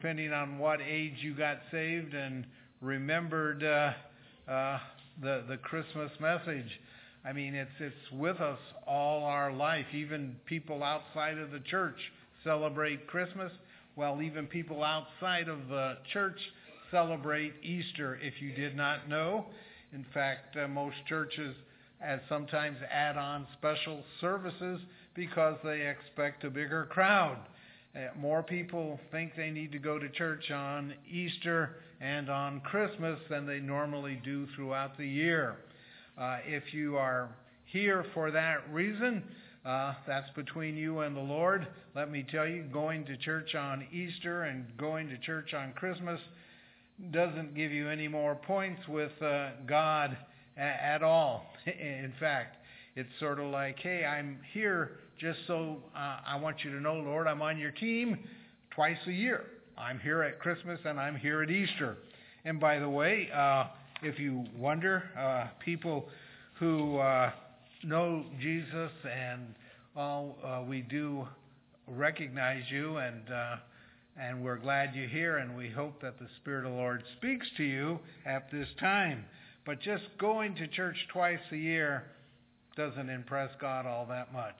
depending on what age you got saved and remembered the Christmas message. I mean, it's with us all our life. Even people outside of the church celebrate Christmas. Well, even people outside of the church celebrate Easter, if you did not know. In fact, most churches sometimes add on special services because they expect a bigger crowd. More people think they need to go to church on Easter and on Christmas than they normally do throughout the year. If you are here for that reason, that's between you and the Lord. Let me tell you, going to church on Easter and going to church on Christmas doesn't give you any more points with God at all. In fact, it's sort of like, hey, I'm here just so I want you to know, Lord, I'm on your team twice a year. I'm here at Christmas and I'm here at Easter. And by the way, if you wonder, people who know Jesus and we do recognize you, and we're glad you're here, and we hope that the Spirit of the Lord speaks to you at this time. But just going to church twice a year doesn't impress God all that much.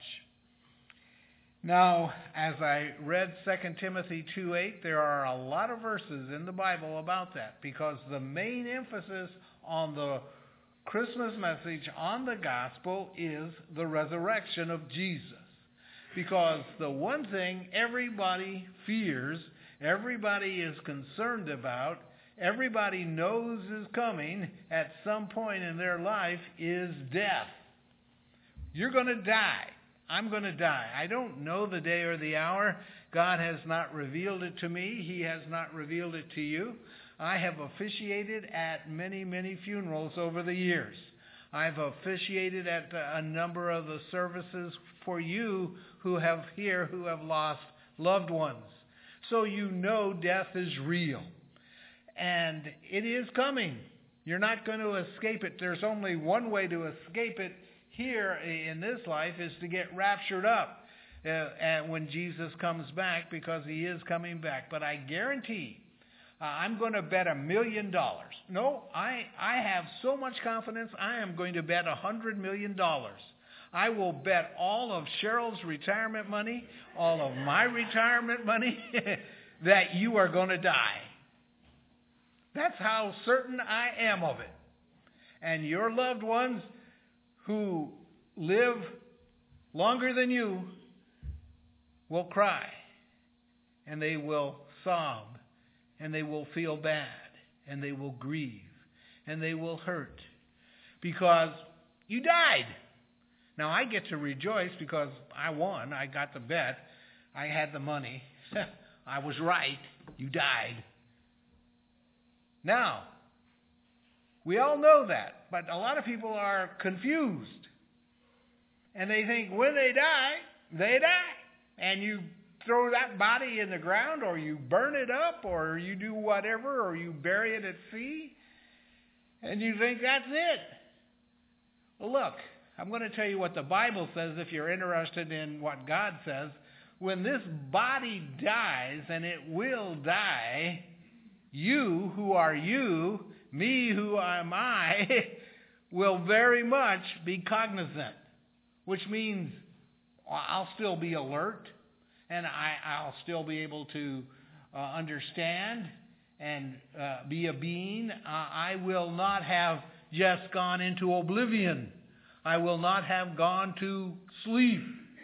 Now, as I read 2 Timothy 2:8, there are a lot of verses in the Bible about that, because the main emphasis on the Christmas message, on the gospel, is the resurrection of Jesus. Because the one thing everybody fears, everybody is concerned about, everybody knows is coming at some point in their life is death. You're going to die. I'm going to die. I don't know the day or the hour. God has not revealed it to me. He has not revealed it to you. I have officiated at many, many funerals over the years. I've officiated at a number of the services for you who have lost loved ones. So you know death is real. And it is coming. You're not going to escape it. There's only one way to escape it here in this life, is to get raptured up when Jesus comes back, because he is coming back. But I guarantee, I'm going to bet $1 million. No, I have so much confidence, I am going to bet $100 million. I will bet all of Cheryl's retirement money, all of my retirement money, that you are going to die. That's how certain I am of it. And your loved ones who live longer than you will cry, and they will sob, and they will feel bad, and they will grieve, and they will hurt, because you died. Now, I get to rejoice because I won. I got the bet. I had the money. I was right. You died. Now, we all know that, but a lot of people are confused. And they think when they die, they die. And you throw that body in the ground, or you burn it up, or you do whatever, or you bury it at sea, and you think that's it. Well, look, I'm going to tell you what the Bible says if you're interested in what God says. When this body dies, and it will die, you who are you, me who am I, will very much be cognizant, which means I'll still be alert, and I'll still be able to understand and be a being. I will not have just gone into oblivion. I will not have gone to sleep.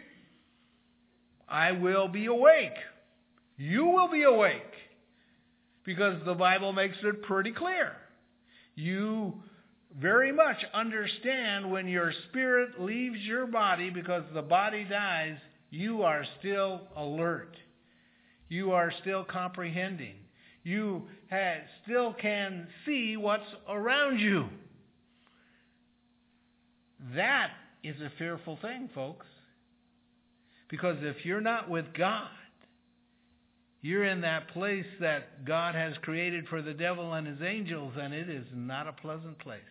I will be awake. You will be awake, because the Bible makes it pretty clear. You very much understand when your spirit leaves your body, because the body dies, you are still alert. You are still comprehending. You still can see what's around you. That is a fearful thing, folks. Because if you're not with God, you're in that place that God has created for the devil and his angels, and it is not a pleasant place.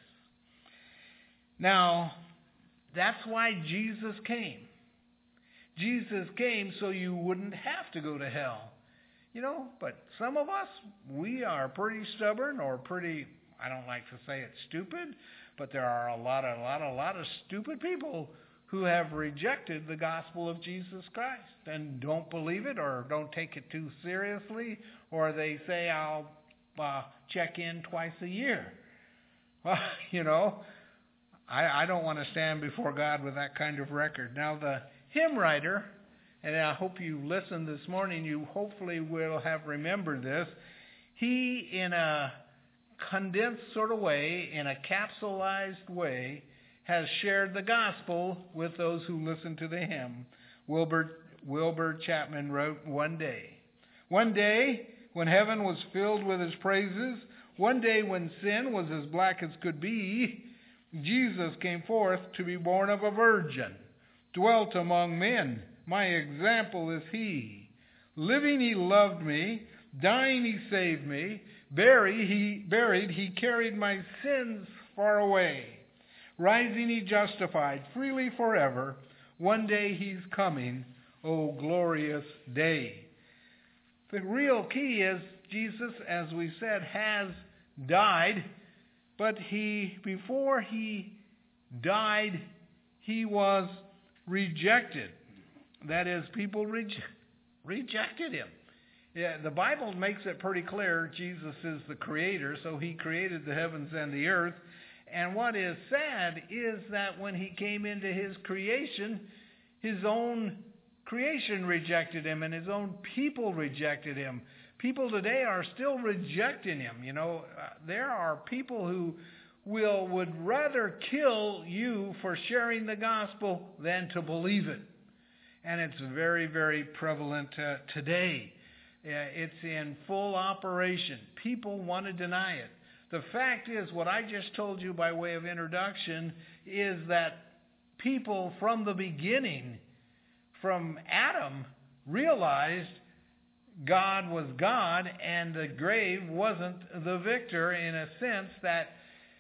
Now, that's why Jesus came. Jesus came so you wouldn't have to go to hell. But some of us, we are pretty stubborn or pretty, I don't like to say it's stupid, but there are a lot of stupid people who have rejected the gospel of Jesus Christ and don't believe it or don't take it too seriously, or they say, I'll check in twice a year. Well, I don't want to stand before God with that kind of record. Now, the hymn writer, and I hope you listened this morning, you hopefully will have remembered this. He, in a condensed sort of way, in a capsulized way, has shared the gospel with those who listen to the hymn. Wilbur Chapman wrote, one day when heaven was filled with his praises, one day when sin was as black as could be, Jesus came forth to be born of a virgin, dwelt among men. My example is he. Living, he loved me. Dying, he saved me. Buried, he carried my sins far away. Rising, he justified freely forever. One day he's coming, oh glorious day. The real key is Jesus, as we said, has died, but before he died, he was rejected. That is, people rejected him. Yeah, the Bible makes it pretty clear Jesus is the creator, so he created the heavens and the earth. And what is sad is that when he came into his creation, his own creation rejected him and his own people rejected him. People today are still rejecting him. There are people who would rather kill you for sharing the gospel than to believe it. And it's very, very prevalent today. It's in full operation. People want to deny it. The fact is, what I just told you by way of introduction, is that people from the beginning, from Adam, realized God was God and the grave wasn't the victor, in a sense that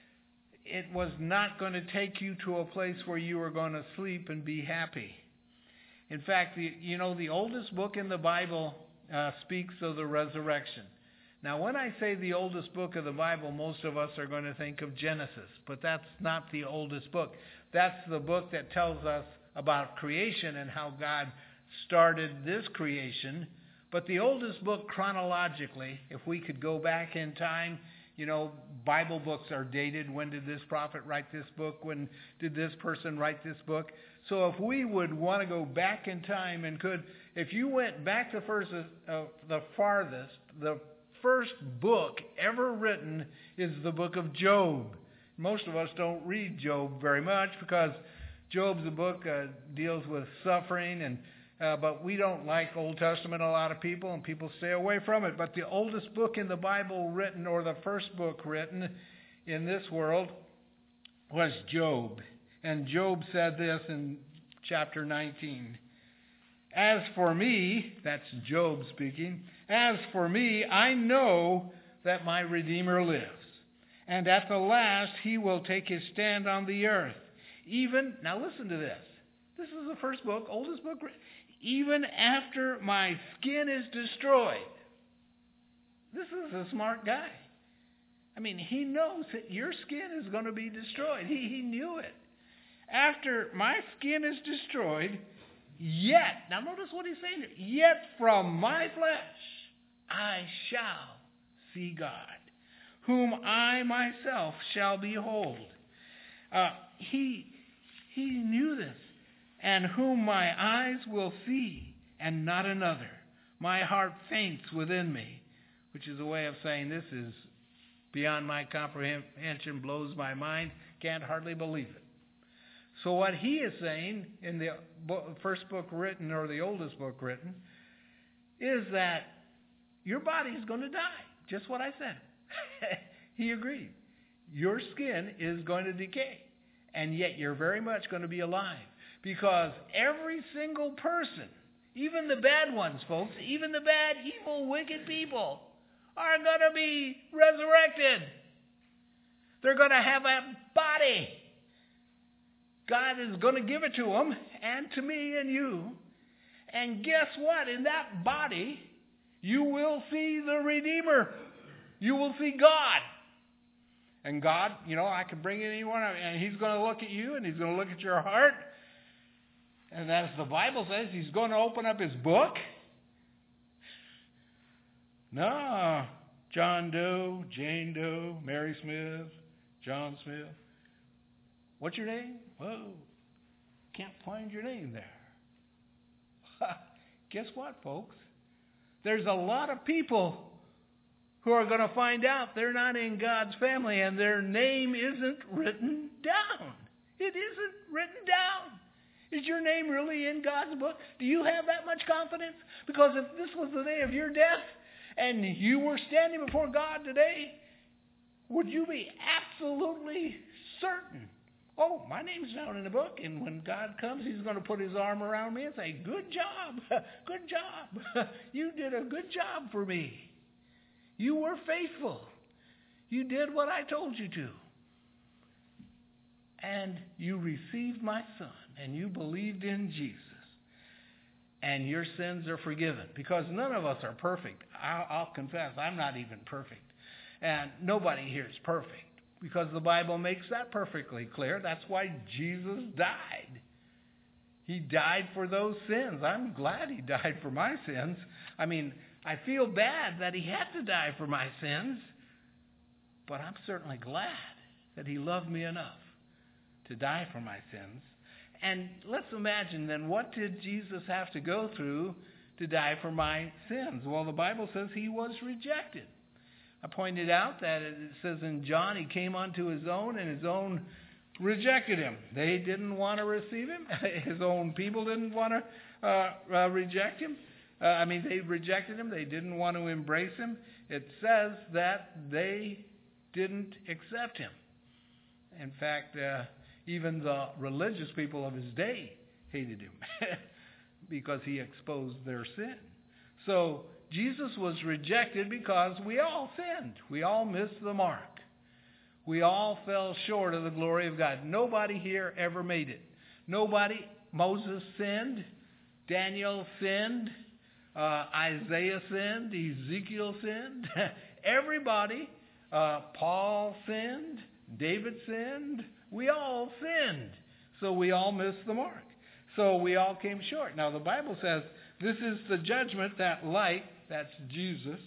it was not going to take you to a place where you were going to sleep and be happy. In fact, the oldest book in the Bible speaks of the resurrection. Now, when I say the oldest book of the Bible, most of us are going to think of Genesis, but that's not the oldest book. That's the book that tells us about creation and how God started this creation. But the oldest book chronologically, if we could go back in time, Bible books are dated. When did this prophet write this book? When did this person write this book? So if we would want to go back in time and if you went back to the farthest, the first book ever written is the book of Job. Most of us don't read Job very much because Job's a book deals with suffering, but we don't like Old Testament, a lot of people, and people stay away from it. But the oldest book in the Bible written, or the first book written in this world, was Job. And Job said this in chapter 19. As for me, that's Job speaking, as for me, I know that my Redeemer lives, and at the last he will take his stand on the earth. Now listen to this. This is the first book, oldest book, even after my skin is destroyed. This is a smart guy. He knows that your skin is going to be destroyed. He knew it. After my skin is destroyed, yet, now notice what he's saying here, yet from my flesh I shall see God, whom I myself shall behold. He knew this. And whom my eyes will see, and not another. My heart faints within me, which is a way of saying this is beyond my comprehension, blows my mind, can't hardly believe it. So what he is saying in the first book written, or the oldest book written, is that your body is going to die. Just what I said. He agreed. Your skin is going to decay, and yet you're very much going to be alive. Because every single person, even the bad ones, folks, even the bad, evil, wicked people, are going to be resurrected. They're going to have a body. God is going to give it to them, and to me and you. And guess what? In that body you will see the Redeemer. You will see God. And God, I can bring anyone, and He's going to look at you, and He's going to look at your heart. And as the Bible says, He's going to open up His book. No, John Doe, Jane Doe, Mary Smith, John Smith. What's your name? Whoa, can't find your name there. Guess what, folks? There's a lot of people who are going to find out they're not in God's family and their name isn't written down. It isn't written down. Is your name really in God's book? Do you have that much confidence? Because if this was the day of your death and you were standing before God today, would you be absolutely certain, oh, my name's down in the book, and when God comes, He's going to put His arm around me and say, good job, good job. You did a good job for me. You were faithful. You did what I told you to. And you received my Son, and you believed in Jesus. And your sins are forgiven. Because none of us are perfect. I'll confess, I'm not even perfect. And nobody here is perfect. Because the Bible makes that perfectly clear. That's why Jesus died. He died for those sins. I'm glad He died for my sins. I mean, I feel bad that He had to die for my sins, but I'm certainly glad that He loved me enough to die for my sins. And let's imagine then, what did Jesus have to go through to die for my sins? Well, the Bible says He was rejected. I pointed out that it says in John, He came unto His own, and His own rejected Him. They didn't want to receive Him. His own people didn't want to reject Him. They rejected Him. They didn't want to embrace Him. It says that they didn't accept Him. In fact, even the religious people of His day hated Him because He exposed their sin. So Jesus was rejected because we all sinned. We all missed the mark. We all fell short of the glory of God. Nobody here ever made it. Nobody. Moses sinned. Daniel sinned. Isaiah sinned. Ezekiel sinned. Everybody. Paul sinned. David sinned. We all sinned. So we all missed the mark. So we all came short. Now the Bible says this is the judgment, that light, that's Jesus,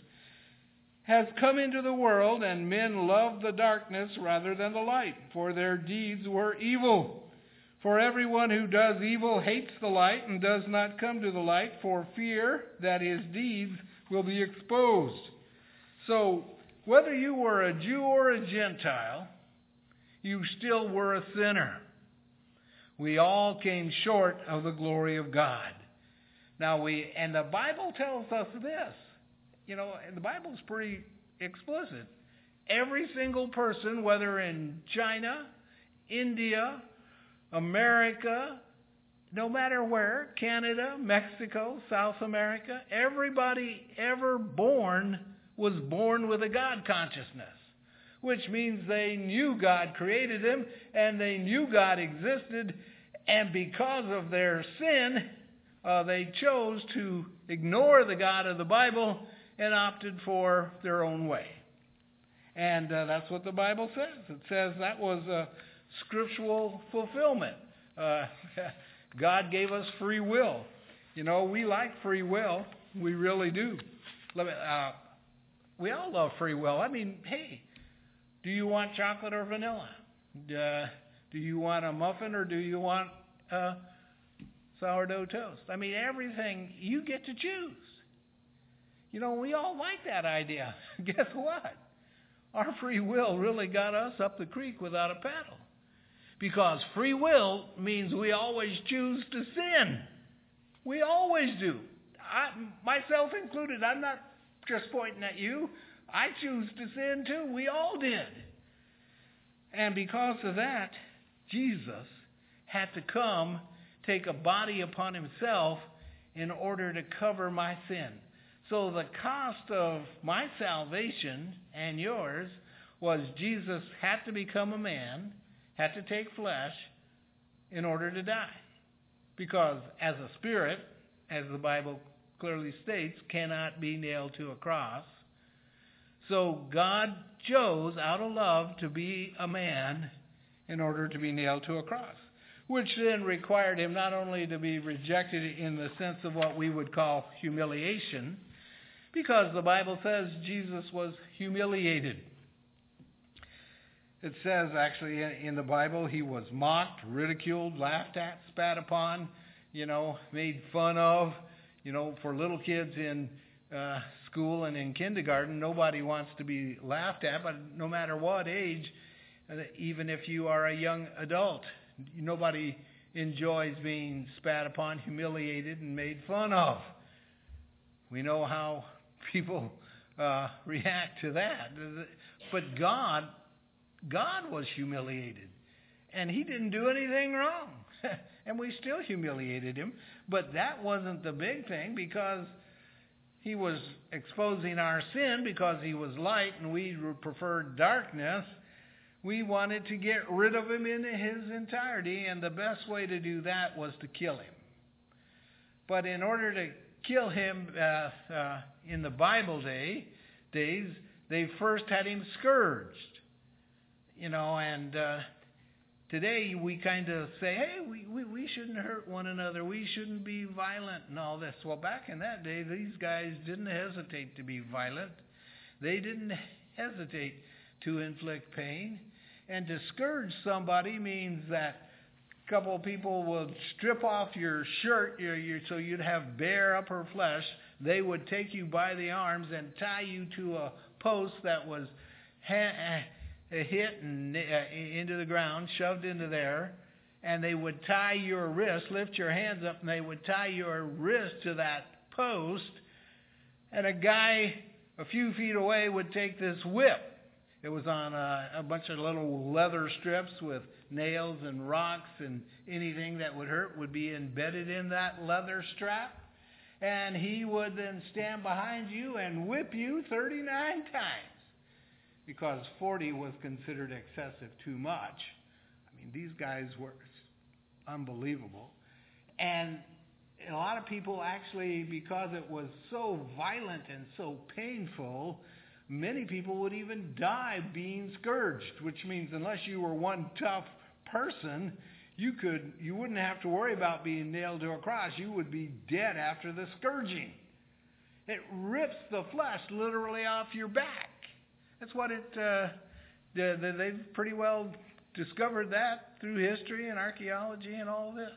has come into the world, and men loved the darkness rather than the light, for their deeds were evil. For everyone who does evil hates the light and does not come to the light for fear that his deeds will be exposed. So whether you were a Jew or a Gentile, you still were a sinner. We all came short of the glory of God. And the Bible tells us this. And the Bible's pretty explicit. Every single person, whether in China, India, America, no matter where, Canada, Mexico, South America, everybody ever born was born with a God consciousness, which means they knew God created them and they knew God existed, and because of their sin, they chose to ignore the God of the Bible and opted for their own way. And that's what the Bible says. It says that was a scriptural fulfillment. God gave us free will. We like free will. We really do. We all love free will. Hey, do you want chocolate or vanilla? Do you want a muffin or do you want sourdough toast? Everything, you get to choose. We all like that idea. Guess what? Our free will really got us up the creek without a paddle. Because free will means we always choose to sin. We always do. Myself included. I'm not just pointing at you. I choose to sin too. We all did. And because of that, Jesus had to come, take a body upon Himself in order to cover my sin. So the cost of my salvation and yours was Jesus had to become a man, had to take flesh in order to die. Because as a spirit, as the Bible clearly states, cannot be nailed to a cross. So God chose, out of love, to be a man in order to be nailed to a cross, which then required him not only to be rejected in the sense of what we would call humiliation, because the Bible says Jesus was humiliated. It says actually in the Bible he was mocked, ridiculed, laughed at, spat upon, made fun of. For little kids in school and in kindergarten, nobody wants to be laughed at, but no matter what age, even if you are a young adult, nobody enjoys being spat upon, humiliated, and made fun of. We know how people react to that. But God was humiliated, and he didn't do anything wrong. And we still humiliated him. But that wasn't the big thing, because he was exposing our sin because he was light and we preferred darkness. We wanted to get rid of him in his entirety, and the best way to do that was to kill him. But in order to kill him in the Bible days, they first had him scourged. And today we kind of say, hey, we shouldn't hurt one another. We shouldn't be violent and all this. Well, back in that day, these guys didn't hesitate to be violent. They didn't hesitate to inflict pain. And to scourge somebody means that a couple of people will strip off your shirt so you'd have bare upper flesh. They would take you by the arms and tie you to a post that was hit and into the ground, shoved into there, and they would tie your wrist, lift your hands up, and they would tie your wrist to that post, and a guy a few feet away would take this whip. It was on a bunch of little leather strips with nails and rocks, and anything that would hurt would be embedded in that leather strap, and he would then stand behind you and whip you 39 times. Because 40 was considered excessive, too much. I mean, these guys were unbelievable. And a lot of people actually, because it was so violent and so painful, many people would even die being scourged, which means unless you were one tough person, you wouldn't have to worry about being nailed to a cross. You would be dead after the scourging. It rips the flesh literally off your back. That's what they've pretty well discovered that through history and archaeology and all this.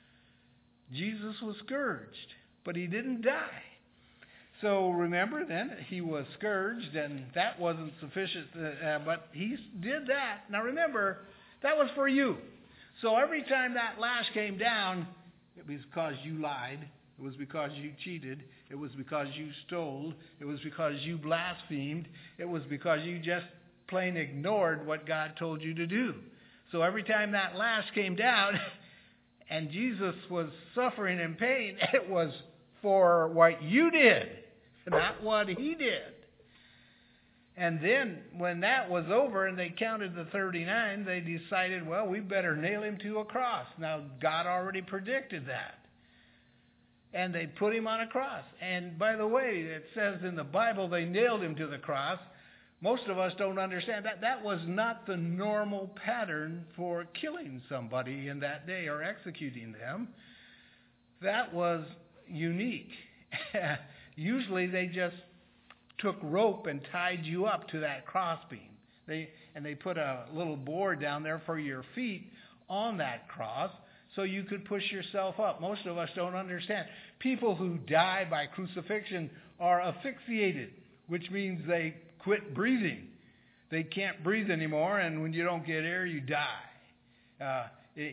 Jesus was scourged, but he didn't die. So remember then, he was scourged, and that wasn't sufficient, but he did that. Now remember, that was for you. So every time that lash came down, it was because you lied. It was because you cheated. It was because you stole. It was because you blasphemed. It was because you just plain ignored what God told you to do. So every time that lash came down and Jesus was suffering in pain, it was for what you did, not what he did. And then when that was over and they counted the 39, they decided, well, we better nail him to a cross. Now, God already predicted that. And they put him on a cross. And by the way, it says in the Bible they nailed him to the cross. Most of us don't understand that. That was not the normal pattern for killing somebody in that day or executing them. That was unique. Usually they just took rope and tied you up to that crossbeam. They put a little board down there for your feet on that cross, so you could push yourself up. Most of us don't understand. People who die by crucifixion are asphyxiated, which means they quit breathing. They can't breathe anymore, and when you don't get air, you die.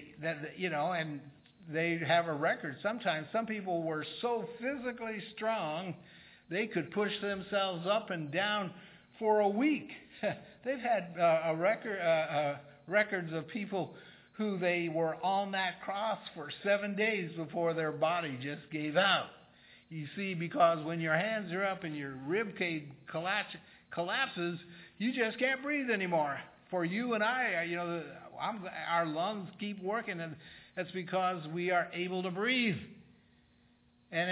And they have a record. Sometimes some people were so physically strong, they could push themselves up and down for a week. They've had records of people who they were on that cross for 7 days before their body just gave out. You see, because when your hands are up and your rib cage collapses, you just can't breathe anymore. For you and I, our lungs keep working, and that's because we are able to breathe. And it's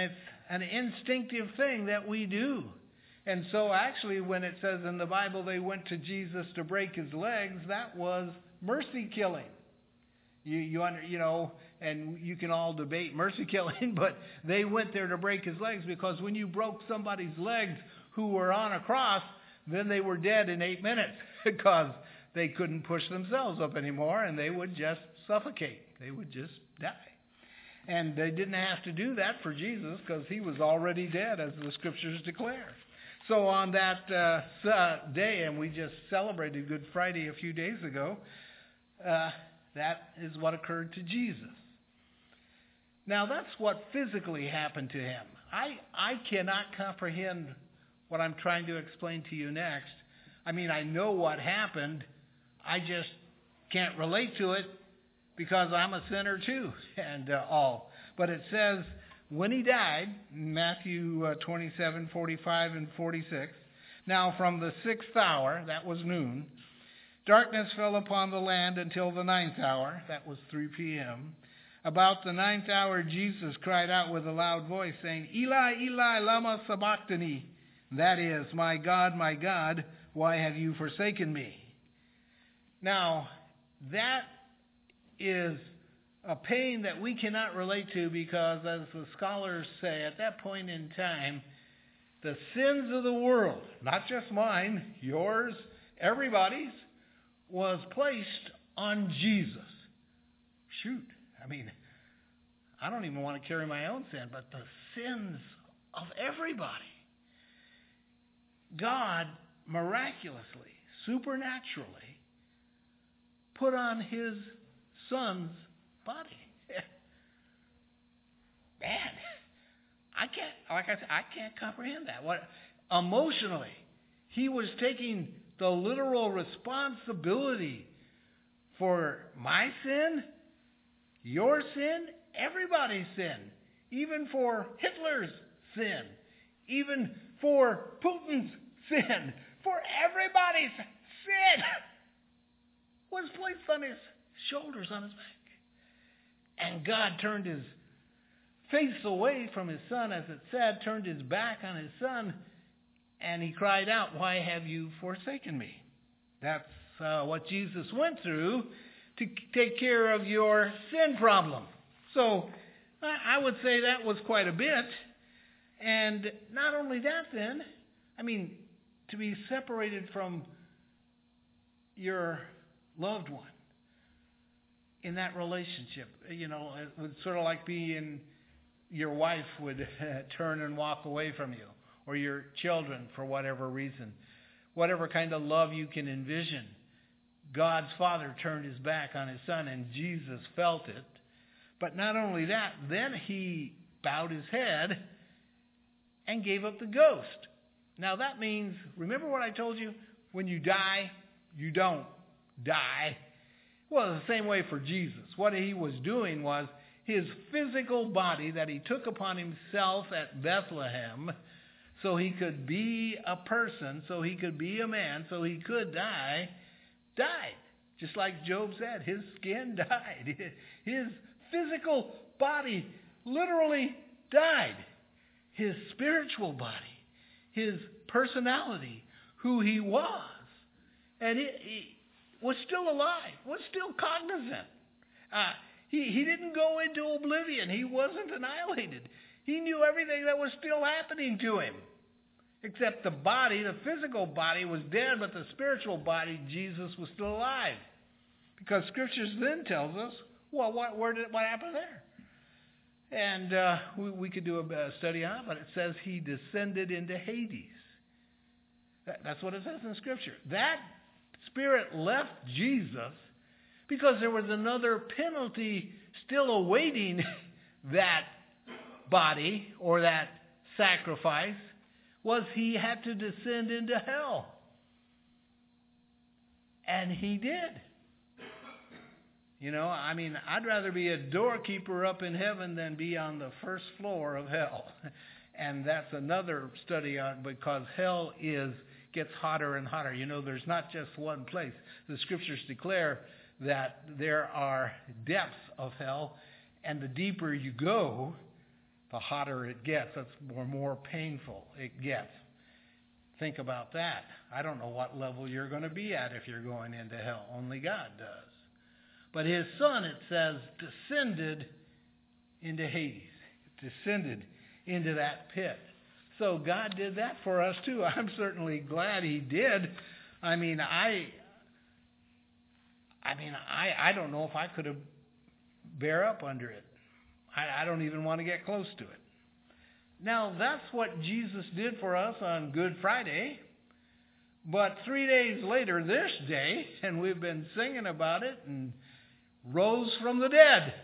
an instinctive thing that we do. And so actually when it says in the Bible they went to Jesus to break his legs, that was mercy killing. You know, and you can all debate mercy killing, but they went there to break his legs, because when you broke somebody's legs who were on a cross, then they were dead in 8 minutes because they couldn't push themselves up anymore, and they would just suffocate. They would just die. And they didn't have to do that for Jesus because he was already dead, as the scriptures declare. So on that day, and we just celebrated Good Friday a few days ago, that is what occurred to Jesus. Now, that's what physically happened to him. I cannot comprehend what I'm trying to explain to you next. I mean, I know what happened. I just can't relate to it because I'm a sinner too, and all. But it says, when he died, Matthew 27:45 and 46, now from the 6th hour, that was noon, darkness fell upon the land until the 9th hour, that was 3 p.m. About the 9th hour, Jesus cried out with a loud voice, saying, Eli, Eli, lama sabachthani? That is, my God, why have you forsaken me? Now, that is a pain that we cannot relate to because, as the scholars say, at that point in time, the sins of the world, not just mine, yours, everybody's, was placed on Jesus. Shoot, I mean, I don't even want to carry my own sin, but the sins of everybody. God miraculously, supernaturally, put on his son's body. Man, I can't comprehend that. What emotionally, he was taking the literal responsibility for my sin, your sin, everybody's sin, even for Hitler's sin, even for Putin's sin, for everybody's sin, was placed on his shoulders, on his back. And God turned his face away from his son, as it said, turned his back on his son, and he cried out, why have you forsaken me? That's what Jesus went through to take care of your sin problem. So I would say that was quite a bit. And not only that then, I mean, to be separated from your loved one in that relationship, you know, it was sort of like being your wife would turn and walk away from you, or your children for whatever reason. Whatever kind of love you can envision. God's Father turned his back on his son, and Jesus felt it. But not only that, then he bowed his head and gave up the ghost. Now that means, remember what I told you? When you die, you don't die. Well, the same way for Jesus. What he was doing was his physical body that he took upon himself at Bethlehem so he could be a person, so he could be a man, so he could die, died. Just like Job said, his skin died. His physical body literally died. His spiritual body, his personality, who he was, and he was still alive, was still cognizant. He didn't go into oblivion. He wasn't annihilated. He knew everything that was still happening to him. Except the body, the physical body was dead, but the spiritual body, Jesus, was still alive. Because Scriptures then tells us, well, what happened there? And we could do a study on it, but it says he descended into Hades. That's what it says in Scripture. That spirit left Jesus because there was another penalty still awaiting that body or that sacrifice, was he had to descend into hell. And he did. You know, I mean, I'd rather be a doorkeeper up in heaven than be on the first floor of hell. And that's another study on, because hell gets hotter and hotter. You know, there's not just one place. The Scriptures declare that there are depths of hell, and the deeper you go, the hotter it gets, that's the more painful it gets. Think about that. I don't know what level you're going to be at if you're going into hell. Only God does. But his Son, it says, descended into Hades. Descended into that pit. So God did that for us too. I'm certainly glad he did. I don't know if I could have bear up under it. I don't even want to get close to it. Now, that's what Jesus did for us on Good Friday. But 3 days later, this day, and we've been singing about it, and rose from the dead.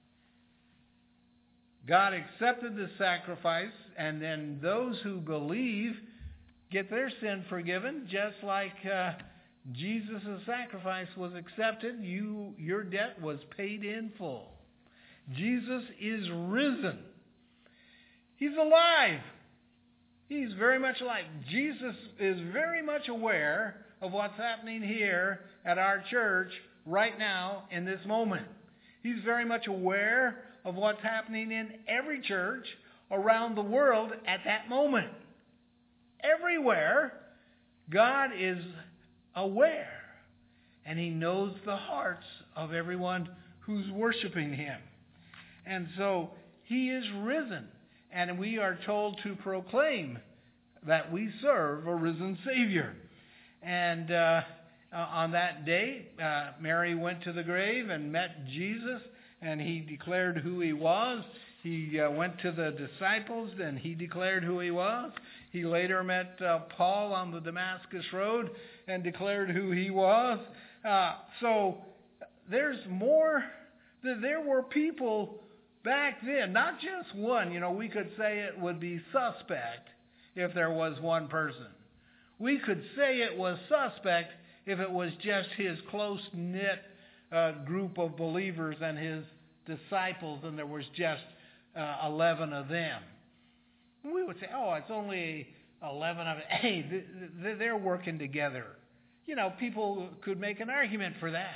God accepted the sacrifice, and then those who believe get their sin forgiven, just like Jesus' sacrifice was accepted. Your debt was paid in full. Jesus is risen. He's alive. He's very much alive. Jesus is very much aware of what's happening here at our church right now in this moment. He's very much aware of what's happening in every church around the world at that moment. Everywhere, God is aware, and he knows the hearts of everyone who's worshiping him. And so he is risen, and we are told to proclaim that we serve a risen Savior. And on that day, Mary went to the grave and met Jesus, and he declared who he was. He went to the disciples, and he declared who he was. He later met Paul on the Damascus Road and declared who he was. So there's more. There were people back then, not just one. We could say it would be suspect if there was one person. We could say it was suspect if it was just his close-knit group of believers and his disciples, and there was just 11 of them. We would say, it's only 11 of them. Hey, they're working together. People could make an argument for that.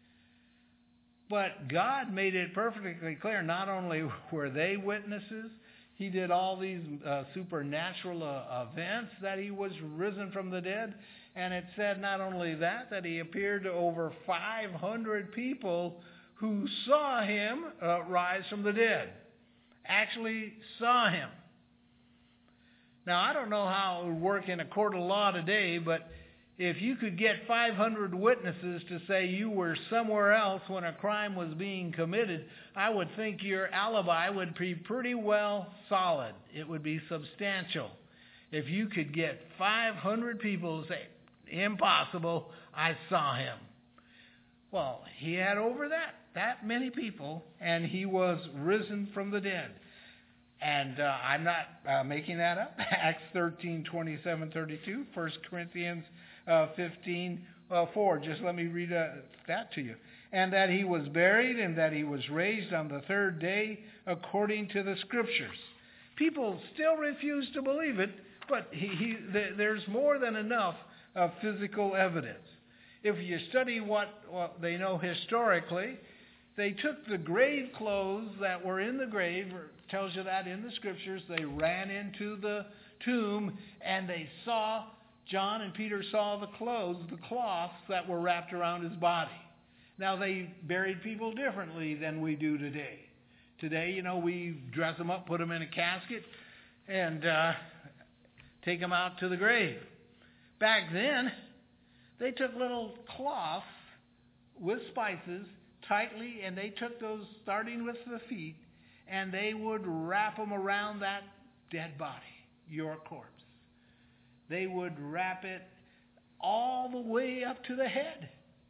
But God made it perfectly clear, not only were they witnesses, he did all these supernatural events that he was risen from the dead. And it said not only that he appeared to over 500 people who saw him rise from the dead. Actually saw him. Now, I don't know how it would work in a court of law today, but if you could get 500 witnesses to say you were somewhere else when a crime was being committed, I would think your alibi would be pretty well solid. It would be substantial. If you could get 500 people to say, impossible, I saw him. Well, he had over that many people, and he was risen from the dead. And I'm not making that up. Acts 13, 27, 32, 1 Corinthians 15, 4. Just let me read that to you. And that he was buried and that he was raised on the third day according to the Scriptures. People still refuse to believe it, but there's more than enough physical evidence. If you study what they know historically, they took the grave clothes that were in the grave, tells you that in the Scriptures. They ran into the tomb and they saw, John and Peter saw the cloths that were wrapped around his body. Now, they buried people differently than we do today. Today, we dress them up, put them in a casket, and take them out to the grave. Back then, they took little cloths with spices tightly, and they took those, starting with the feet, and they would wrap them around that dead body, your corpse. They would wrap it all the way up to the head.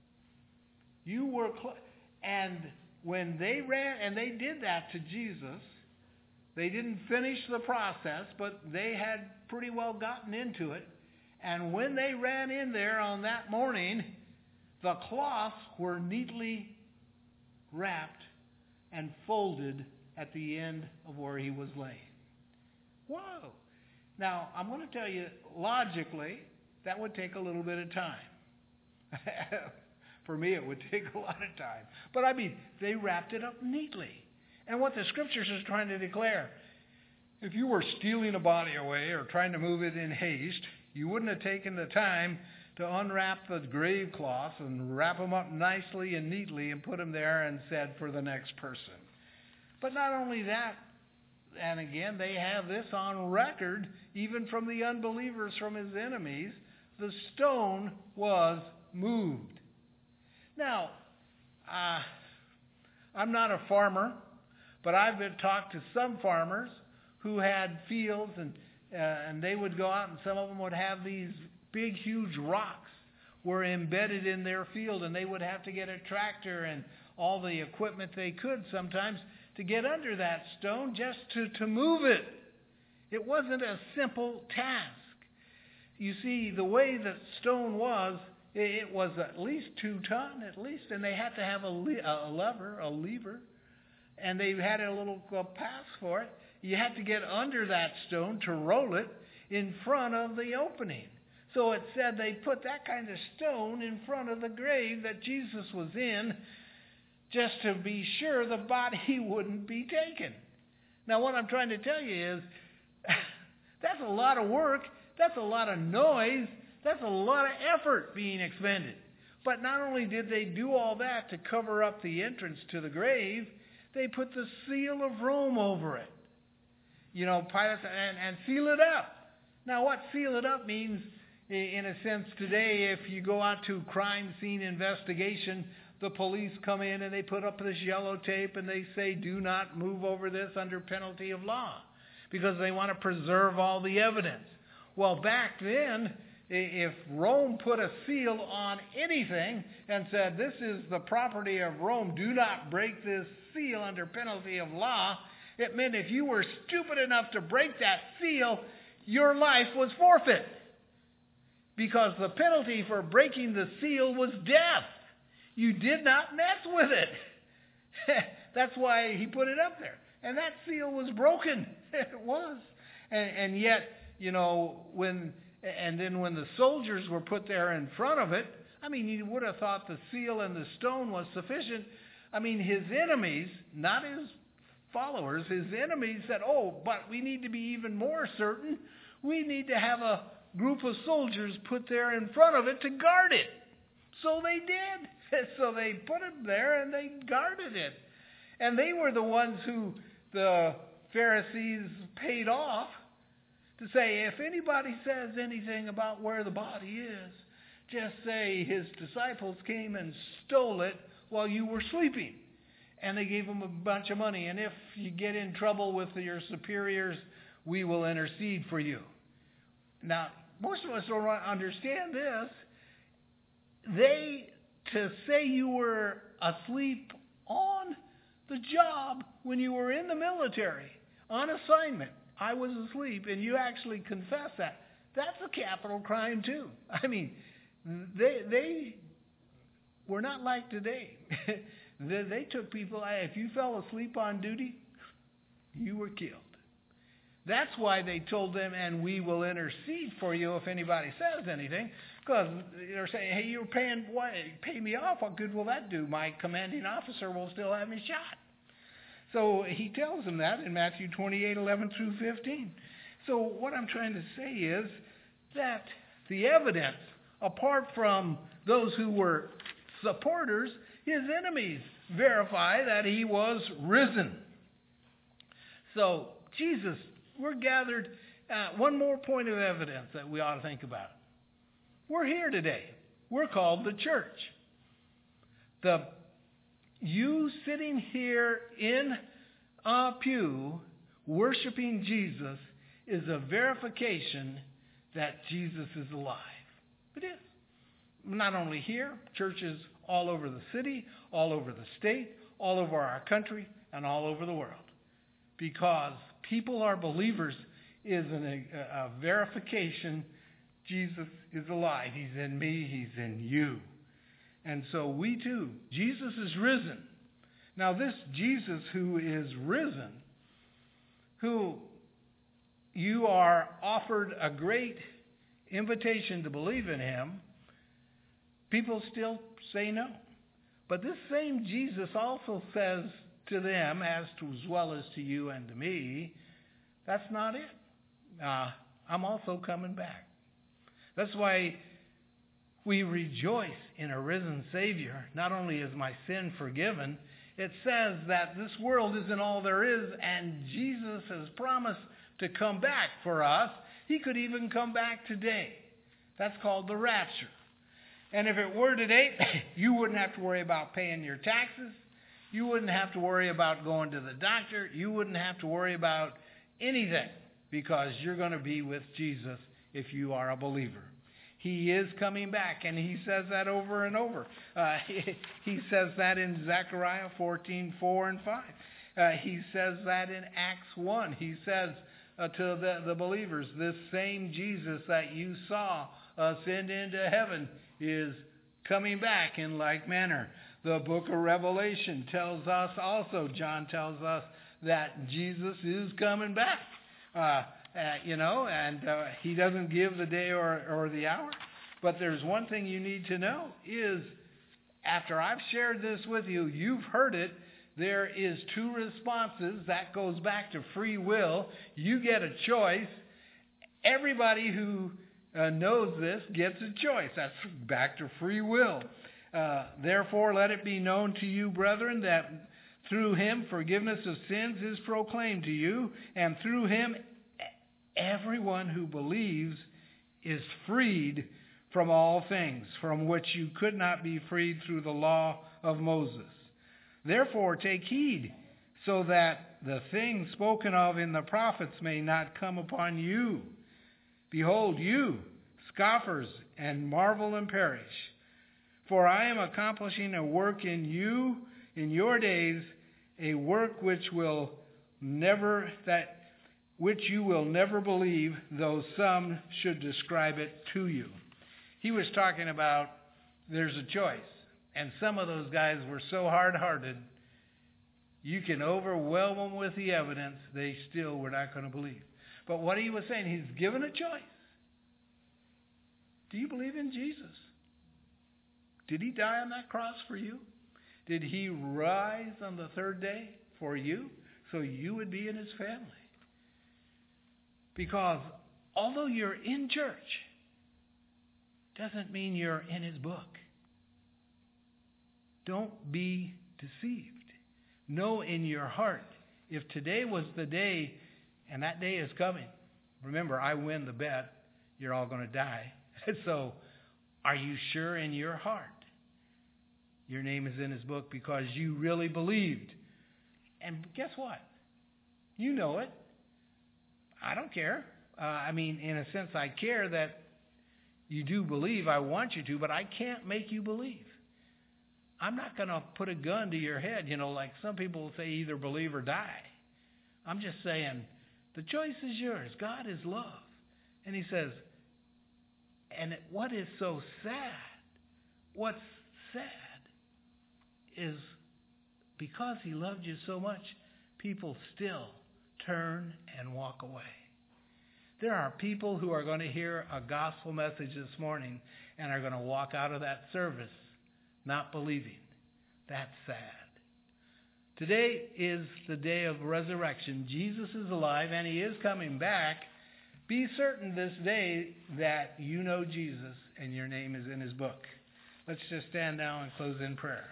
And when they ran, and they did that to Jesus, they didn't finish the process, but they had pretty well gotten into it. And when they ran in there on that morning, the cloths were neatly wrapped and folded at the end of where he was laying. Whoa! Now, I'm going to tell you, logically, that would take a little bit of time. For me, it would take a lot of time. But they wrapped it up neatly. And what the Scriptures is trying to declare, If you were stealing a body away or trying to move it in haste, you wouldn't have taken the time to unwrap the grave cloths and wrap them up nicely and neatly and put them there and said, for the next person. But not only that, and again, they have this on record, even from the unbelievers, from his enemies, the stone was moved. Now, I'm not a farmer, but I've been talked to some farmers who had fields, and they would go out, and some of them would have these big, huge rocks were embedded in their field, and they would have to get a tractor and all the equipment they could sometimes to get under that stone just to move it. It wasn't a simple task. You see, the way that stone was, it was at least 2 tons, at least, and they had to have a lever, and they had a little pass for it. You had to get under that stone to roll it in front of the opening. So it said they put that kind of stone in front of the grave that Jesus was in just to be sure the body wouldn't be taken. Now what I'm trying to tell you is that's a lot of work, that's a lot of noise, that's a lot of effort being expended. But not only did they do all that to cover up the entrance to the grave, they put the seal of Rome over it. Pilate, and seal it up. Now, what seal it up means, in a sense, today, if you go out to crime scene investigation, the police come in and they put up this yellow tape and they say, do not move over this under penalty of law, because they want to preserve all the evidence. Well, back then, if Rome put a seal on anything and said, this is the property of Rome, do not break this seal under penalty of law, it meant if you were stupid enough to break that seal, your life was forfeit. Because the penalty for breaking the seal was death. You did not mess with it. That's why he put it up there. And that seal was broken. It was. And yet, when the soldiers were put there in front of it, you would have thought the seal and the stone was sufficient. His enemies, not his followers, his enemies said, but we need to be even more certain. We need to have a group of soldiers put there in front of it to guard it. So they did. So they put it there and they guarded it. And they were the ones who the Pharisees paid off to say, if anybody says anything about where the body is, just say his disciples came and stole it while you were sleeping. And they gave him a bunch of money. And if you get in trouble with your superiors, we will intercede for you. Now, most of us don't understand this. To say you were asleep on the job when you were in the military, on assignment, I was asleep, and you actually confess that, that's a capital crime too. They were not like today. They took people, if you fell asleep on duty, you were killed. That's why they told them, and we will intercede for you if anybody says anything. Because they're saying, hey, you're pay me off. What good will that do? My commanding officer will still have me shot. So he tells them that in Matthew 28:11-15. So what I'm trying to say is that the evidence, apart from those who were supporters, his enemies verify that he was risen. So Jesus, we're gathered. One more point of evidence that we ought to think about. We're here today. We're called the church. You sitting here in a pew worshiping Jesus is a verification that Jesus is alive. It is. Not only here, churches all over the city, all over the state, all over our country, and all over the world. Because people are believers is a verification Jesus is alive. He's in me. He's in you. And so we too, Jesus is risen. Now this Jesus who is risen, who you are offered a great invitation to believe in him, people still say no. But this same Jesus also says to them, as well as to you and to me, That's not it. I'm also coming back. That's why we rejoice in a risen Savior. Not only is my sin forgiven, it says that this world isn't all there is, and Jesus has promised to come back for us. He could even come back today. That's called the rapture. And if it were today, you wouldn't have to worry about paying your taxes. You wouldn't have to worry about going to the doctor. You wouldn't have to worry about anything, because you're going to be with Jesus if you are a believer. He is coming back, and he says that over and over. He says that in Zechariah 14:4 and 5. He says that in Acts 1. He says to the believers, this same Jesus that you saw ascend into heaven is coming back in like manner. The book of Revelation tells us also, John tells us, that Jesus is coming back. And he doesn't give the day or the hour. But there's one thing you need to know is, after I've shared this with you, you've heard it, there is two responses. That goes back to free will. You get a choice. Everybody who knows this gets a choice. That's back to free will. Therefore, let it be known to you, brethren, that through him forgiveness of sins is proclaimed to you, and through him everyone who believes is freed from all things from which you could not be freed through the law of Moses. Therefore, take heed, so that the things spoken of in the prophets may not come upon you. Behold, you, scoffers, and marvel and perish. For I am accomplishing a work in you, in your days, a work which you will never believe, though some should describe it to you. He was talking about there's a choice. And some of those guys were so hard-hearted, you can overwhelm them with the evidence, they still were not going to believe. But what he was saying, he's given a choice. Do you believe in Jesus? Did he die on that cross for you? Did he rise on the third day for you, so you would be in his family? Because although you're in church, doesn't mean you're in his book. Don't be deceived. Know in your heart, if today was the day, and that day is coming. Remember, I win the bet. You're all going to die. So, are you sure in your heart your name is in his book because you really believed? And guess what? You know it. I don't care. In a sense, I care that you do believe. I want you to, but I can't make you believe. I'm not going to put a gun to your head, like some people say, either believe or die. I'm just saying, the choice is yours. God is love. And he says, and what is so sad, what's sad is because he loved you so much, people still turn and walk away. There are people who are going to hear a gospel message this morning and are going to walk out of that service not believing. That's sad. Today is the day of resurrection. Jesus is alive and he is coming back. Be certain this day that you know Jesus and your name is in his book. Let's just stand now and close in prayer.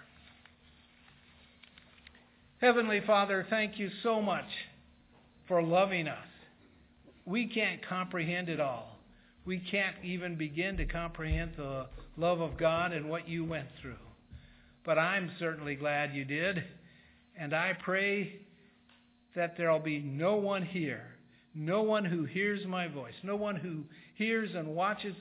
Heavenly Father, thank you so much for loving us. We can't comprehend it all. We can't even begin to comprehend the love of God and what you went through. But I'm certainly glad you did. And I pray that there will be no one here, no one who hears my voice, no one who hears and watches